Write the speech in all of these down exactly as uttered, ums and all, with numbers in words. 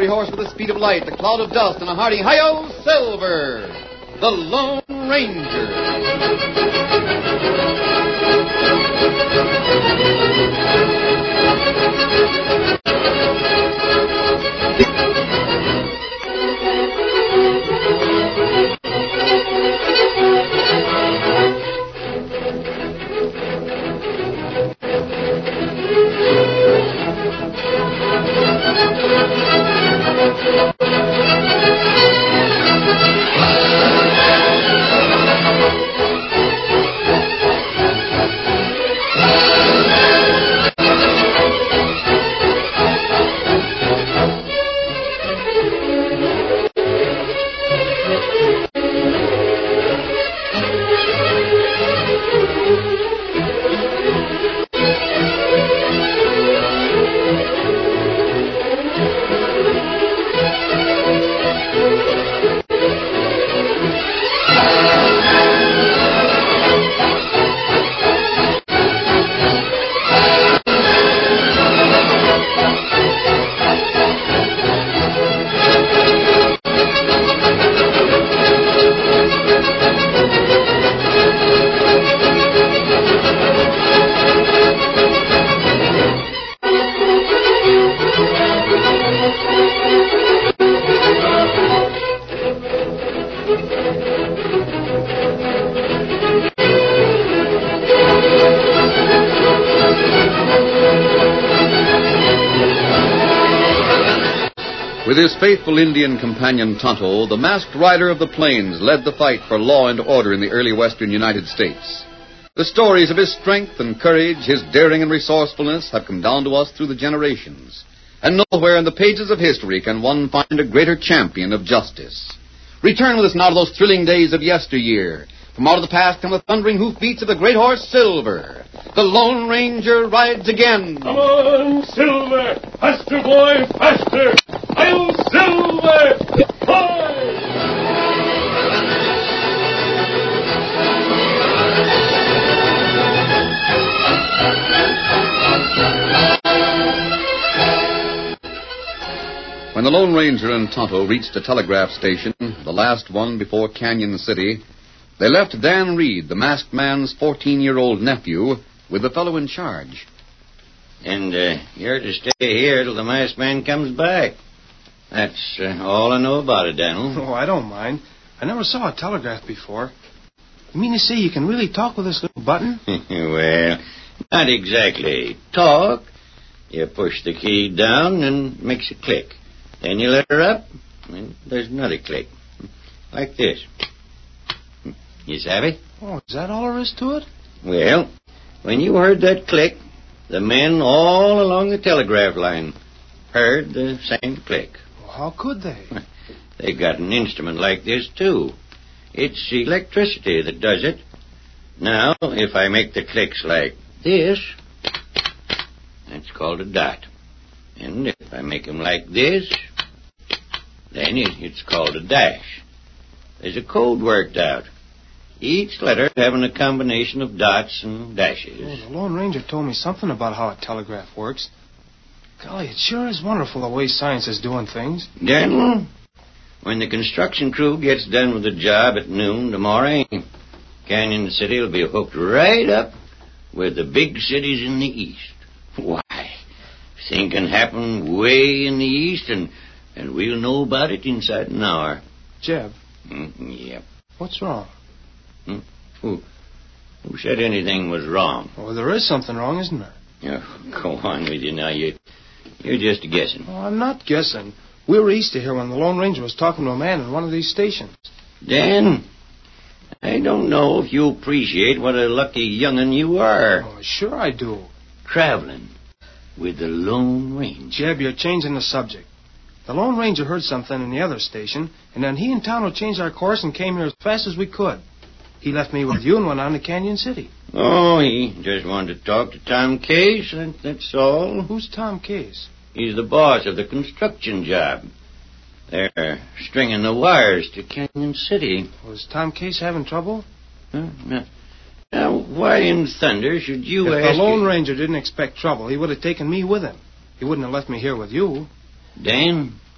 fiery horse with the speed of light, a cloud of dust, and a hearty hi-yo, Silver, the Lone Ranger. With his faithful Indian companion Tonto, the masked rider of the plains led the fight for law and order in the early western United States. The stories of his strength and courage, his daring and resourcefulness have come down to us through the generations. And nowhere in the pages of history can one find a greater champion of justice. Return with us now to those thrilling days of yesteryear. From out of the past come the thundering hoofbeats of the great horse Silver. The Lone Ranger rides again. Come on, Silver! Faster, boy, faster! I'll Silver! Hi! When the Lone Ranger and Tonto reached a telegraph station, the last one before Canyon City, they left Dan Reed, the masked man's fourteen-year-old nephew, with the fellow in charge. And uh, you're to stay here till the masked man comes back. That's uh, all I know about it, Daniel. Oh, I don't mind. I never saw a telegraph before. You mean to say you can really talk with this little button? Well, not exactly talk. You push the key down and it makes a click. Then you let her up, and there's another click. Like this. You savvy? Oh, is that all there is to it? Well, when you heard that click, the men all along the telegraph line heard the same click. Well, how could they? They got an instrument like this, too. It's electricity that does it. Now, if I make the clicks like this, that's called a dot. And if I make them like this, then it, it's called a dash. There's a code worked out. Each letter having a combination of dots and dashes. Oh, the Lone Ranger told me something about how a telegraph works. Golly, it sure is wonderful the way science is doing things. Daniel, when the construction crew gets done with the job at noon tomorrow, Canyon City will be hooked right up with the big cities in the east. Why, things can happen way in the east, and, and we'll know about it inside an hour. Jeb. Mm, yep. What's wrong? Hmm? Who, who said anything was wrong? Well, there is something wrong, isn't there? Oh, go on with you now. You, you're just guessing. Oh, I'm not guessing. We were east of here when the Lone Ranger was talking to a man in one of these stations. Dan, I don't know if you appreciate what a lucky young'un you are. Oh, sure I do. Traveling with the Lone Ranger. Jeb, you're changing the subject. The Lone Ranger heard something in the other station, and then he and Tonto changed our course and came here as fast as we could. He left me with you and went on to Canyon City. Oh, he just wanted to talk to Tom Case, that, that's all. Who's Tom Case? He's the boss of the construction job. They're stringing the wires to Canyon City. Was Tom Case having trouble? Huh? Now, now, why in thunder should you if ask... the Lone you... Ranger didn't expect trouble, he would have taken me with him. He wouldn't have left me here with you. Dan,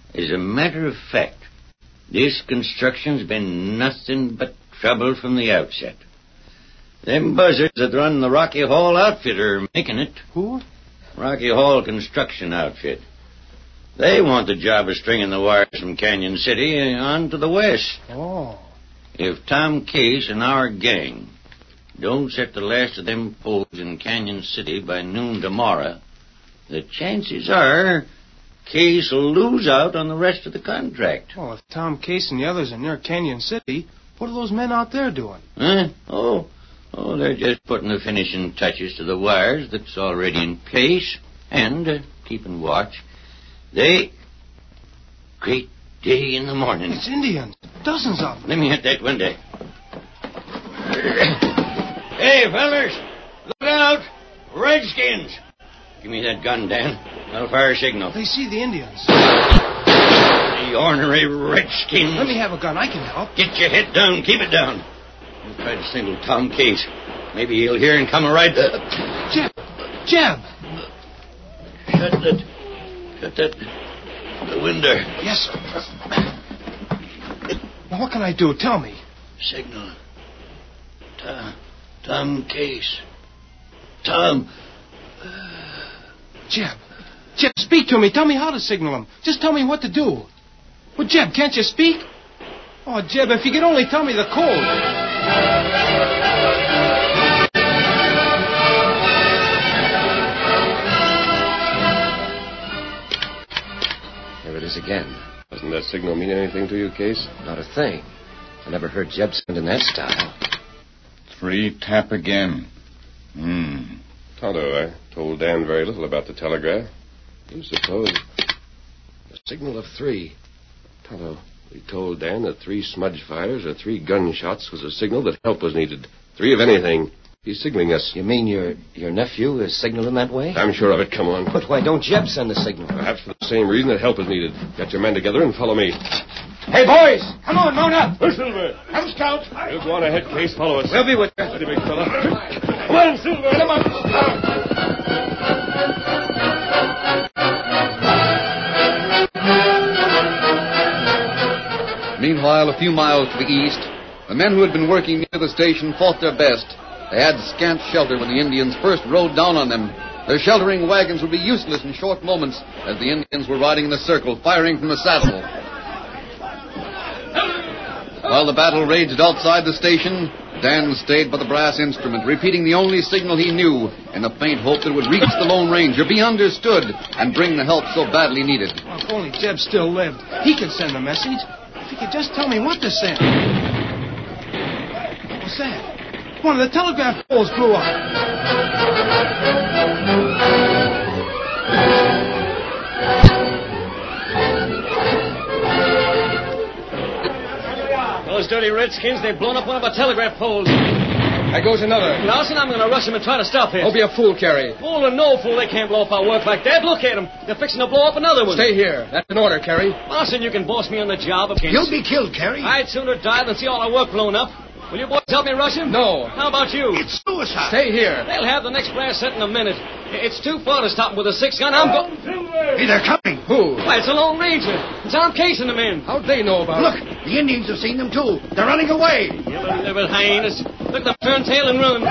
As a matter of fact, this construction's been nothing but trouble from the outset. Them buzzards that run the Rocky Hall outfit are making it. Who? Rocky Hall Construction Outfit. They want the job of stringing the wires from Canyon City on to the west. Oh. If Tom Case and our gang don't set the last of them poles in Canyon City by noon tomorrow, the chances are Case will lose out on the rest of the contract. Well, if Tom Case and the others are near Canyon City, what are those men out there doing? Huh? Oh, oh, they're just putting the finishing touches to the wires that's already in place and uh, keeping watch. They... Great day in the morning. It's Indians. Dozens of them. Let me hit that window. Hey, fellers! Look out! Redskins! Give me that gun, Dan. I'll fire a signal. They see the Indians. The ornery redskins. Let me have a gun. I can help. Get your head down. Keep it down. I'll try to signal Tom Case. Maybe he'll hear and come right... Uh, Jeb! Jeb! Shut that... Shut that... The window. Yes, sir. Now, what can I do? Tell me. Signal. Tom... Tom Case. Tom... Jeb. Jeb, speak to me. Tell me how to signal him. Just tell me what to do. Well, Jeb, can't you speak? Oh, Jeb, if you could only tell me the code. Here it is again. Doesn't that signal mean anything to you, Case? Not a thing. I never heard Jeb send in that style. Three tap again. Hmm. Tonto, I told Dan very little about the telegraph. You suppose... A signal of three. Tonto, we told Dan that three smudge fires or three gunshots was a signal that help was needed. Three of anything. He's signaling us. You mean your your nephew is signaling that way? I'm sure of it. Come on. But why don't Jeb send the signal? Perhaps for the same reason that help is needed. Get your men together and follow me. Hey, boys! Come on, mount up! Where's Silver? Have a scout. You go on ahead, Case. Follow us. We'll be with you. Steady, big fella. Come on, Silver! Come on. Meanwhile, a few miles to the east, the men who had been working near the station fought their best. They had scant shelter when the Indians first rode down on them. Their sheltering wagons would be useless in short moments as the Indians were riding in a circle, firing from the saddle. While the battle raged outside the station, Dan stayed by the brass instrument, repeating the only signal he knew in the faint hope that it would reach the Lone Ranger, be understood, and bring the help so badly needed. Well, if only Jeb still lived, he could send a message. If he could just tell me what to send. What was that? One of the telegraph poles blew up. Those dirty redskins, they've blown up one of our telegraph poles. There goes another. Larson, I'm going to rush him and try to stop it. Don't be a fool, Carey. Fool or no fool, they can't blow up our work like that. Look at them. They're fixing to blow up another one. Stay here. That's an order, Carey. Larson, you can boss me on the job. You'll be killed, Carey. I'd sooner die than see all our work blown up. Will you boys help me rush him? No. How about you? It's suicide. Stay here. They'll have the next blast set in a minute. It's too far to stop them with a six-gun. I'm going... Hey, they're coming. Who? Why, it's the Lone Ranger. It's Tom Case and the men. How'd they know about Look, it? the Indians have seen them, too. They're running away. Yellow liver hyenas. Look, them turn tail and run.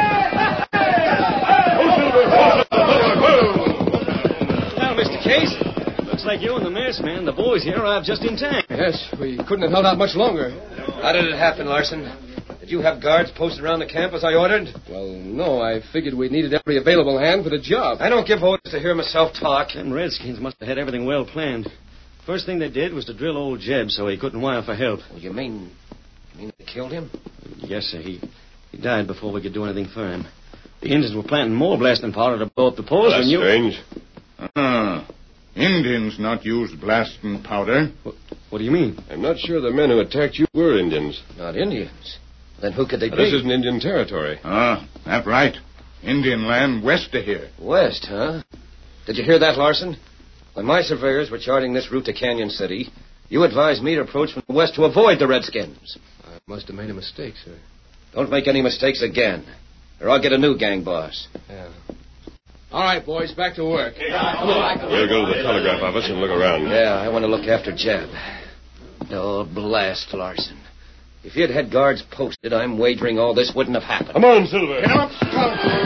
Now, Mister Case, looks like you and the masked man, the boys here, arrived just in time. Yes, we couldn't have held out much longer. How did it happen, Larson? Did you have guards posted around the camp as I ordered? Well, no, I figured we needed every available hand for the job. I don't give orders to hear myself talk. Them redskins must have had everything well planned. First thing they did was to drill old Jeb so he couldn't wire for help. Well, you mean... You mean they killed him? Yes, sir. He, he died before we could do anything for him. The Indians were planting more blasting powder to blow up the poles That's when you... strange. Ah, Indians not use blasting powder. What, what do you mean? I'm not sure the men who attacked you were Indians. Not Indians. Then who could they Now, be? this isn't Indian territory. Ah, that's right. Indian land west of here. West, huh? Did you hear that, Larson? When my surveyors were charting this route to Canyon City, you advised me to approach from the west to avoid the Redskins. I must have made a mistake, sir. Don't make any mistakes again, or I'll get a new gang boss. Yeah. All right, boys, back to work. We'll go to the telegraph office and look around. Yeah, I want to look after Jeb. Oh, blast Larson. If you'd had guards posted, I'm wagering all this wouldn't have happened. Come on, Silver. Get him up, Scout.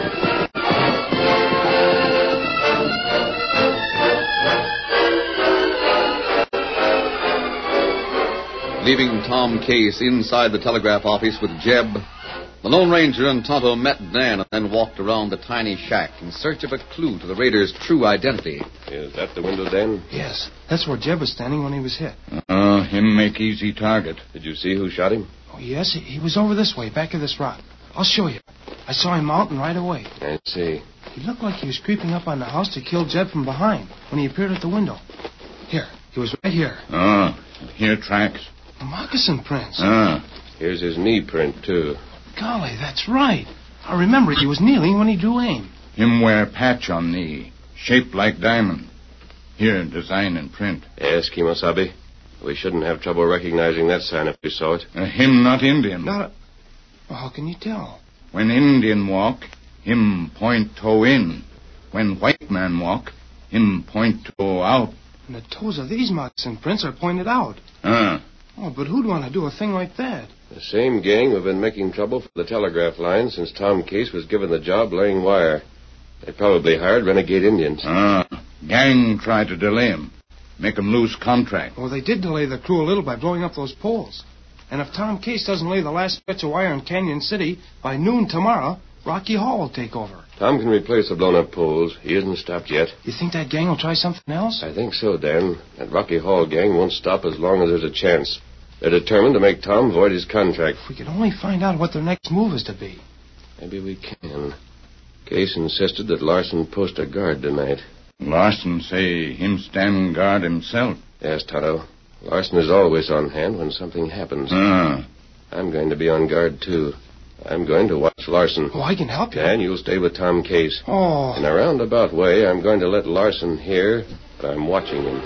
Leaving Tom Case inside the telegraph office with Jeb, the Lone Ranger and Tonto met Dan and then walked around the tiny shack in search of a clue to the raiders' true identity. Is that the window, Dan? Yes, that's where Jeb was standing when he was hit. Uh, him make easy target. Did you see who shot him? Oh, yes, he, he was over this way, back of this rock. I'll show you. I saw him mounting right away. I see. He looked like he was creeping up on the house to kill Jeb from behind when he appeared at the window. Here, he was right here. Ah, here tracks. Moccasin prints. Ah. Here's his knee print, too. Golly, that's right. I remember he was kneeling when he drew aim. Him wear patch on knee, shaped like diamond. Here, design and print. Yes, Kimosabe. We shouldn't have trouble recognizing that sign if we saw it. Uh, him not Indian. Not a... Well, how can you tell? When Indian walk, him point toe in. When white man walk, him point toe out. And the toes of these moccasin prints are pointed out. Ah. Oh, but who'd want to do a thing like that? The same gang who've been making trouble for the telegraph line since Tom Case was given the job laying wire. They probably hired renegade Indians. Ah. Gang try to delay him. Make him lose contract. Well, they did delay the crew a little by blowing up those poles. And if Tom Case doesn't lay the last stretch of wire in Canyon City, by noon tomorrow, Rocky Hall will take over. Tom can replace the blown-up poles. He isn't stopped yet. You think that gang will try something else? I think so, Dan. That Rocky Hall gang won't stop as long as there's a chance. They're determined to make Tom void his contract. If we could only find out what their next move is to be. Maybe we can. Case insisted that Larson post a guard tonight. Larson say him stand guard himself. Yes, Tonto. Larson is always on hand when something happens. Ah. I'm going to be on guard, too. I'm going to watch Larson. Oh, I can help you. Dan, you'll stay with Tom Case. Oh. In a roundabout way, I'm going to let Larson hear that I'm watching him.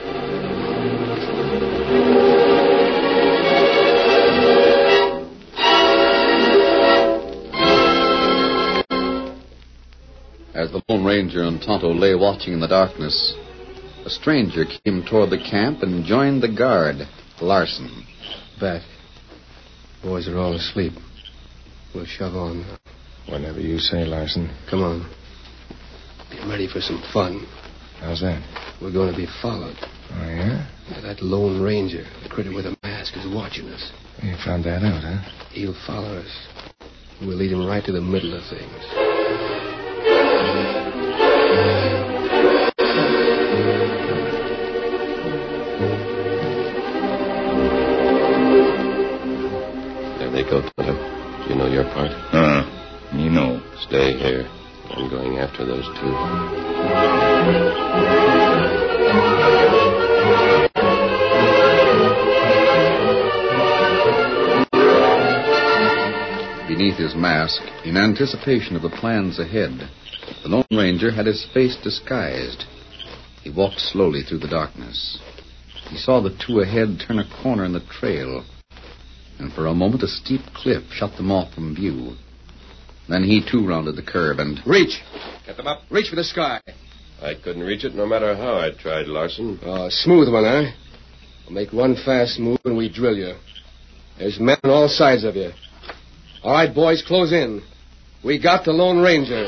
As the Lone Ranger and Tonto lay watching in the darkness, a stranger came toward the camp and joined the guard, Larson. Back. Boys are all asleep. We'll shove on. Whatever you say, Larson. Come on. Be ready for some fun. How's that? We're going to be followed. Oh, yeah? Yeah, that Lone Ranger, the critter with a mask, is watching us. You found that out, huh? He'll follow us. We'll lead him right to the middle of things. There they go, Tonto. Do you know your part? Ah, me know. Stay here. I'm going after those two. Beneath his mask, in anticipation of the plans ahead, the Lone Ranger had his face disguised. He walked slowly through the darkness. He saw the two ahead turn a corner in the trail, and for a moment a steep cliff shut them off from view. Then he, too, rounded the curve and... Reach! Get them up. Reach for the sky. I couldn't reach it no matter how I tried, Larson. Oh, smooth one, huh? We'll make one fast move and we drill you. There's men on all sides of you. All right, boys, close in. We got the Lone Ranger.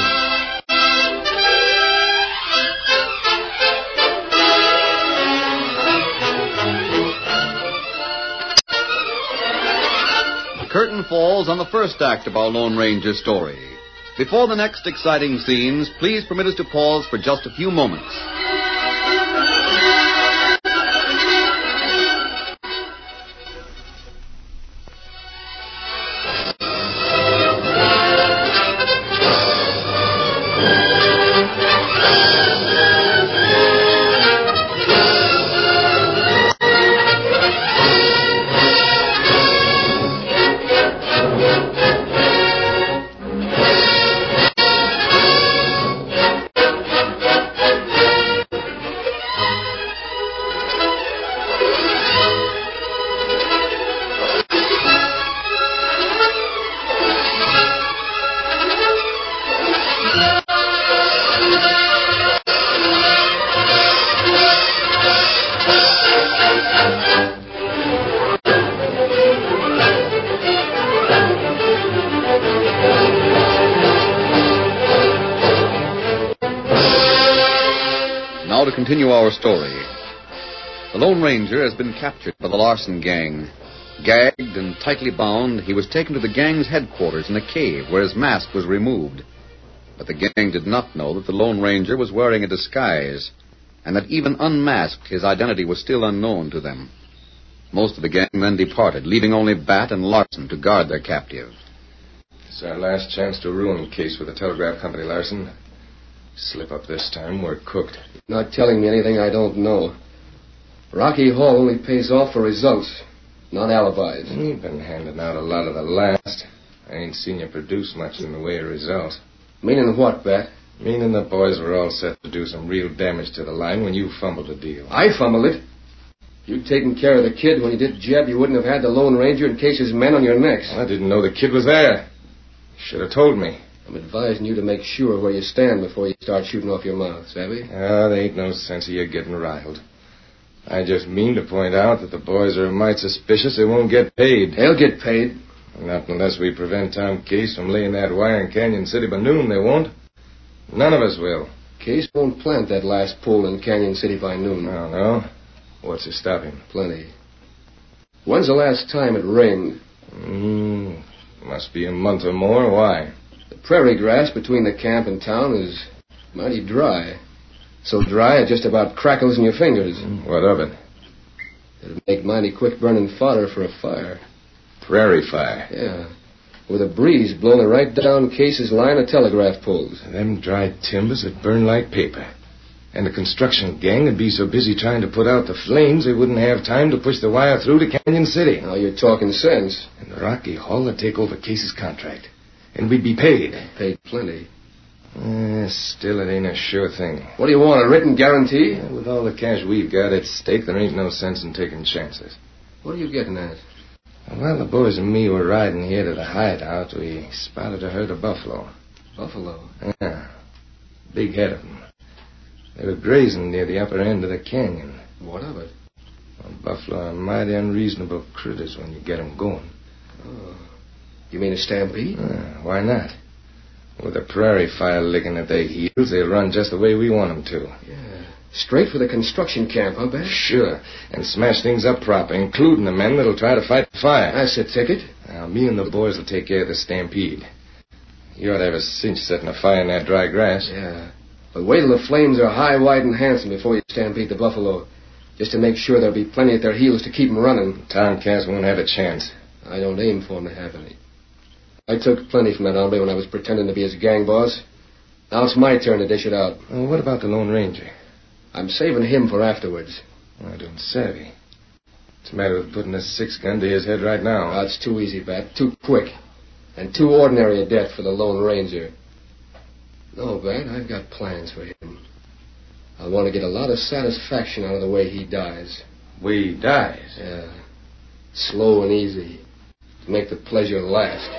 The curtain falls on the first act of our Lone Ranger story. Before the next exciting scenes, please permit us to pause for just a few moments. now to continue our story. The Lone Ranger has been captured by the Larson gang. Gagged and tightly bound, he was taken to the gang's headquarters in a cave where his mask was removed. But the gang did not know that the Lone Ranger was wearing a disguise, and that even unmasked, his identity was still unknown to them. Most of the gang then departed, leaving only Bat and Larson to guard their captive. It's our last chance to ruin the case with the telegraph company, Larson. Slip up this time, we're cooked. You're not telling me anything I don't know. Rocky Hall only pays off for results, not alibis. You've been handing out a lot of the last. I ain't seen you produce much in the way of results. Meaning what, Bat? Meaning the boys were all set to do some real damage to the line when you fumbled the deal. I fumbled it. If you'd taken care of the kid when you did Jeb, you wouldn't have had the Lone Ranger and Case's men on your necks. I didn't know the kid was there. You should have told me. I'm advising you to make sure where you stand before you start shooting off your mouth, savvy? Ah, there ain't no sense of you getting riled. I just mean to point out that the boys are a mite suspicious they won't get paid. They'll get paid. Not unless we prevent Tom Case from laying that wire in Canyon City by noon, they won't. None of us will. Case won't plant that last pole in Canyon City by noon. No, no. What's to stop him? Plenty. When's the last time it rained? Mm, must be a month or more. Why? The prairie grass between the camp and town is mighty dry. So dry it just about crackles in your fingers. What of it? It'd make mighty quick burning fodder for a fire. Prairie fire? Yeah. With a breeze blowing it right down Case's line of telegraph poles. Them dry timbers would burn like paper. And the construction gang would be so busy trying to put out the flames they wouldn't have time to push the wire through to Canyon City. Now you're talking sense. And the Rocky Hall would take over Case's contract. And we'd be paid. Paid plenty. Eh, still, it ain't a sure thing. What do you want, a written guarantee? Yeah, with all the cash we've got at stake, there ain't no sense in taking chances. What are you getting at? While the boys and me were riding here to the hideout, we spotted a herd of buffalo. Buffalo? Yeah. Big head of them. They were grazing near the upper end of the canyon. What of it? Well, buffalo are mighty unreasonable critters when you get 'em going. Oh. You mean a stampede? Uh, why not? With a prairie fire licking at their heels, they'll run just the way we want 'em to. Yeah. Straight for the construction camp, huh, Ben? Sure. And smash things up proper, including the men that'll try to fight the fire. That's the ticket. Now, me and the boys will take care of the stampede. You ought to have a cinch setting a fire in that dry grass. Yeah. But wait till the flames are high, wide, and handsome before you stampede the buffalo. Just to make sure there'll be plenty at their heels to keep 'em running. Tom Cass won't have a chance. I don't aim for him to have any. I took plenty from that hombre when I was pretending to be his gang boss. Now it's my turn to dish it out. Well, what about the Lone Ranger? I'm saving him for afterwards. I don't savvy. What's the matter with putting a six-gun to his head right now? Oh, it's too easy, Bat. Too quick. And too ordinary a death for the Lone Ranger. No, Bat, I've got plans for him. I want to get a lot of satisfaction out of the way he dies. Way he dies? Yeah. Slow and easy. To make the pleasure last.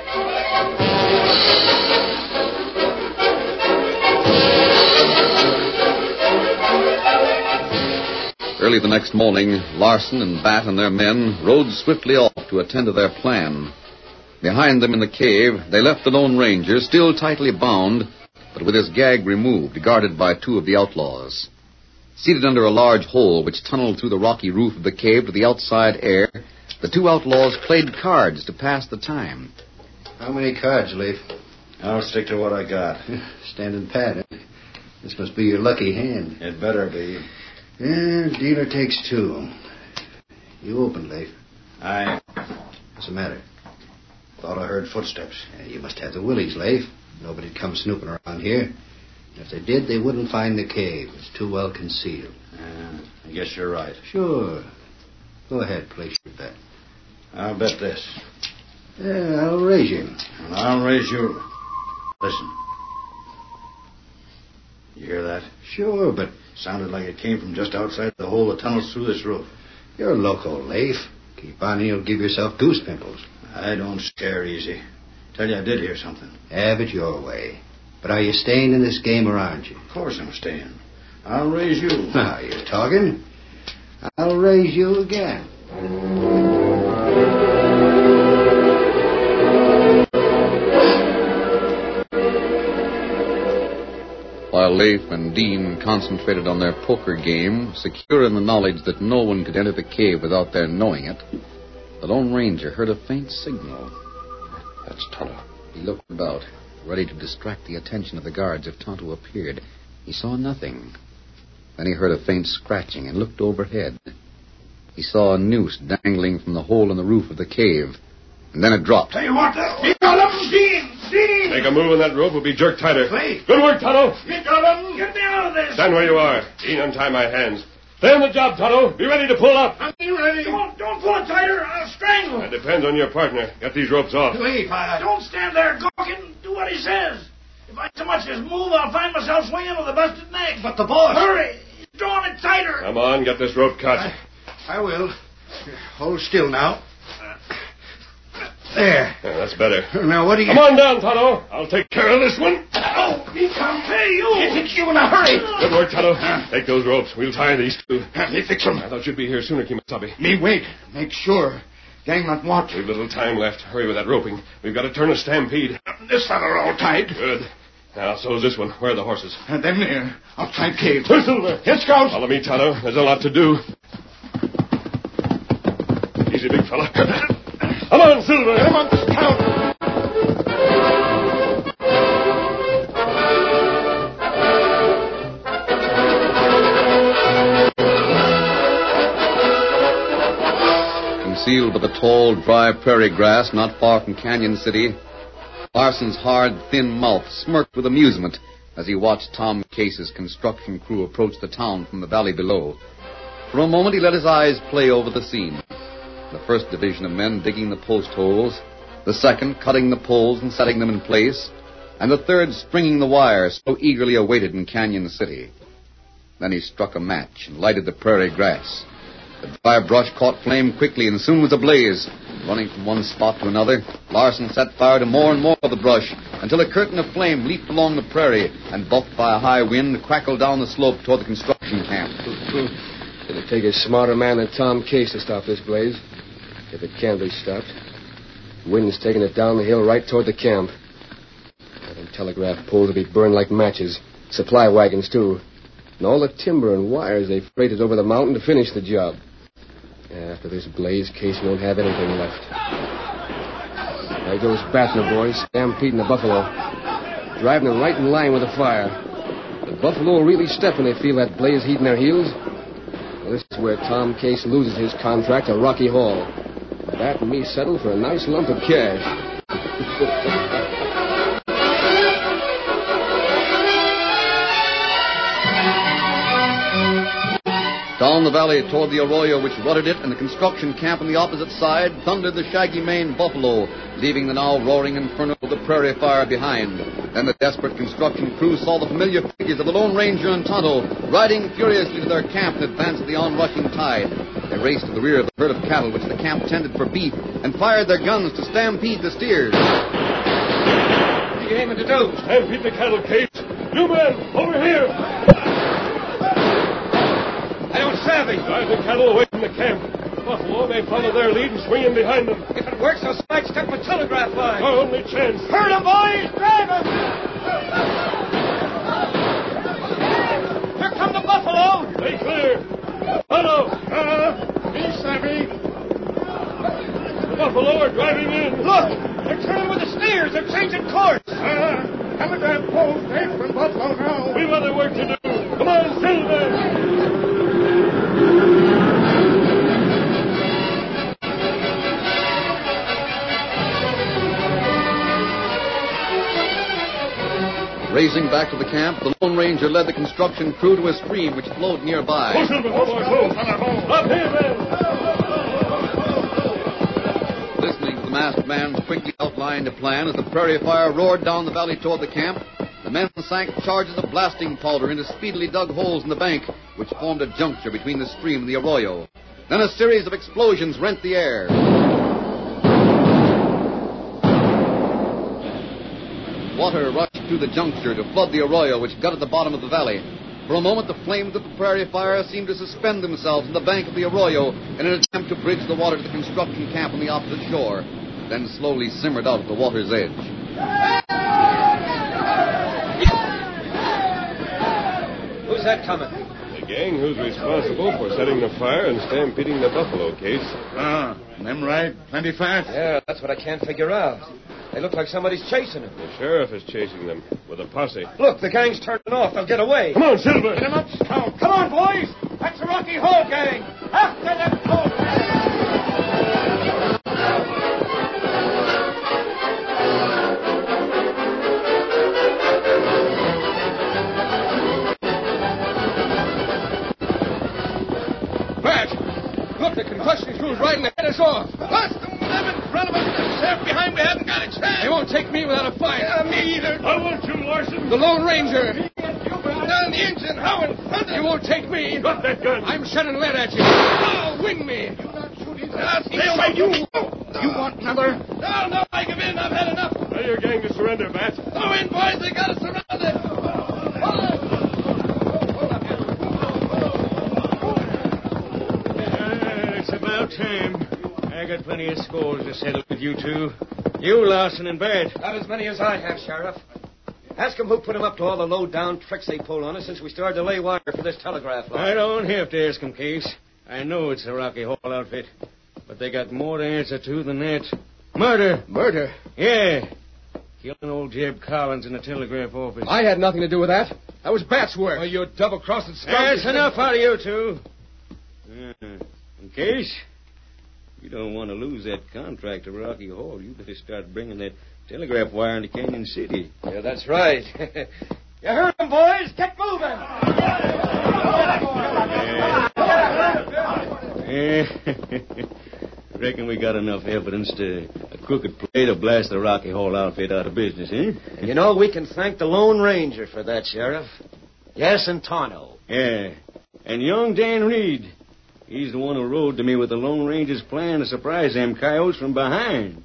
Early the next morning, Larson and Bat and their men rode swiftly off to attend to their plan. Behind them in the cave, they left the Lone Ranger, still tightly bound, but with his gag removed, guarded by two of the outlaws. Seated under a large hole which tunneled through the rocky roof of the cave to the outside air, the two outlaws played cards to pass the time. How many cards, Leaf? I'll stick to what I got. Standing pat, eh? This must be your lucky hand. It better be. Yeah, dealer takes two. You open, Leif. I... What's the matter? Thought I heard footsteps. Yeah, you must have the willies, Leif. Nobody'd come snooping around here. If they did, they wouldn't find the cave. It's too well concealed. Uh, I guess you're right. Sure. Go ahead, place your bet. I'll bet this. Yeah, I'll raise you. And I'll raise you... Listen. You hear that? Sure, but... Sounded like it came from just outside the hole that tunnels through this roof. You're loco, Leif. Keep on and you'll give yourself goose pimples. I don't scare easy. Tell you I did hear something. Have it your way. But are you staying in this game or aren't you? Of course I'm staying. I'll raise you. Now you're talking. I'll raise you again. While Leif and Dean concentrated on their poker game, secure in the knowledge that no one could enter the cave without their knowing it, the Lone Ranger heard a faint signal. That's Tonto. He looked about, ready to distract the attention of the guards if Tonto appeared. He saw nothing. Then he heard a faint scratching and looked overhead. He saw a noose dangling from the hole in the roof of the cave, and then it dropped. Tell you what, he got him, Dean! Dean! Make a move and that rope will be jerked tighter. Leif! Good work, Tonto. He got him! Get me out of this! Stand where you are. Dean, untie my hands. Stay on the job, Tonto. Be ready to pull up. I'm ready. Don't, don't pull it tighter. I'll strangle him. That depends on your partner. Get these ropes off. Leif, I... Don't stand there gawking. Do what he says. If I so much as move, I'll find myself swinging with a busted neck. But the boss... Hurry! He's drawing it tighter. Come on, get this rope cut. I, I will. Hold still now. There. Yeah, that's better. Now, what do you... Come on down, Tonto. I'll take care of this one. Oh, he come. Hey, you. He fix you in a hurry. Good work, Tonto. Take those ropes. We'll tie these two. He fix them. I thought you'd be here sooner, Kimasabi. Me wait. Make sure. Gang not watch. We've little time left. Hurry with that roping. We've got to turn a stampede. This fella all tight. Good. Now, so's this one. Where are the horses? And then there. Outside cave. Where's Silver? Here, Scout. Follow me, Tonto. There's a lot to do. Easy, big fella. Come on, Silver. Come on, Scout. Concealed by the tall, dry prairie grass not far from Canyon City, Larson's hard, thin mouth smirked with amusement as he watched Tom Case's construction crew approach the town from the valley below. For a moment he let his eyes play over the scene. The first division of men digging the post holes, the second cutting the poles and setting them in place, and the third stringing the wire so eagerly awaited in Canyon City. Then he struck a match and lighted the prairie grass. The dry brush caught flame quickly and soon was ablaze. Running from one spot to another, Larson set fire to more and more of the brush until a curtain of flame leaped along the prairie and, buffed by a high wind, crackled down the slope toward the construction camp. It'll take a smarter man than Tom Case to stop this blaze, if it can be stopped. The wind's taking it down the hill right toward the camp. Them telegraph poles will be burned like matches. Supply wagons, too. And all the timber and wires they've freighted over the mountain to finish the job. After this blaze, Case won't have anything left. There goes Battler, boys, stampeding the buffalo. Driving them right in line with the fire. The buffalo will really step when they feel that blaze heat in their heels. Well, this is where Tom Case loses his contract to Rocky Hall. That and me settle for a nice lump of cash. Down the valley toward the arroyo which rutted it and the construction camp on the opposite side thundered the shaggy-maned buffalo, leaving the now roaring inferno of the prairie fire behind. Then the desperate construction crew saw the familiar figures of the Lone Ranger and Tonto riding furiously to their camp in advance of the onrushing tide. They raced to the rear of the herd of cattle which the camp tended for beef and fired their guns to stampede the steers. What are you aiming to do? Stampede the cattle, Case. You men, over here. I don't savvy. Drive the cattle away from the camp. Buffalo may follow their lead and swing in behind them. If it works, I'll sidestep a telegraph line. Our only chance. Herd 'em, boys! Drive 'em! Here come the buffalo! Stay clear. Tonto! Uh, me savvy. The buffalo are driving in. Look! They're turning with the steers. They're changing course. Uh, telegraph poles made for buffalo now. we've other work to do. Come on, Silver! Racing back to the camp, the Lone Ranger led the construction crew to a stream which flowed nearby. Go, Silver, go, boys, go. Up here, men. Listening to the masked man's quickly outlined plan as the prairie fire roared down the valley toward the camp, the men sank charges of blasting powder into speedily dug holes in the bank, which formed a juncture between the stream and the arroyo. Then a series of explosions rent the air. Water rushed through the juncture to flood the arroyo, which gutted the bottom of the valley. For a moment, the flames of the prairie fire seemed to suspend themselves on the bank of the arroyo in an attempt to bridge the water to the construction camp on the opposite shore, then slowly simmered out at the water's edge. Who's that coming? The gang who's responsible for setting the fire and stampeding the buffalo, Case. Ah, them ride plenty fast? Yeah, that's what I can't figure out. They look like somebody's chasing them. The sheriff is chasing them with a posse. Look, the gang's turning off. They'll get away. Come on, Silver. Get him up, Scout. Come on, boys. That's the Rocky Hall gang. After them Hall gang. Look, the concussion crew's riding to head us off. Bust them, them in front of us, and the sheriff behind we haven't got a chance. They won't take me without a fight. Uh, me either. I want you, Larson. The Lone Ranger. Down the engine. How in front of you won't take me. Drop that gun. I'm shutting lead at you. Oh, wing me. You're not shooting. Uh, stay away, you. You want another? No, no, I give in. I've had enough. Tell your gang to surrender, Bat. Throw in, boys. They got us surrounded. It's about time. I got plenty of scores to settle with you two. You, Larson, and Bad. Not as many as I have, Sheriff. Ask them who put him up to all the low-down tricks they pulled on us since we started to lay wire for this telegraph line. I don't have to ask them, Case. I know it's the Rocky Hall outfit. But they got more to answer to than that. Murder. Murder? Yeah. Killing old Jeb Collins in the telegraph office. I had nothing to do with that. That was Bat's work. Oh, you double-crossing skunk. That's enough out of you two. Uh, in case you don't want to lose that contract to Rocky Hall, you better start bringing that telegraph wire into Canyon City. Yeah, that's right. You heard them, boys. Get moving. Yeah. Reckon we got enough evidence to a crooked play to blast the Rocky Hall outfit out of business, eh? And you know, we can thank the Lone Ranger for that, Sheriff. Yes, and Tonto. Yeah. And young Dan Reed. He's the one who rode to me with the Lone Ranger's plan to surprise them coyotes from behind.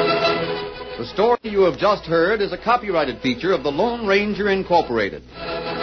The story you have just heard is a copyrighted feature of the Lone Ranger Incorporated.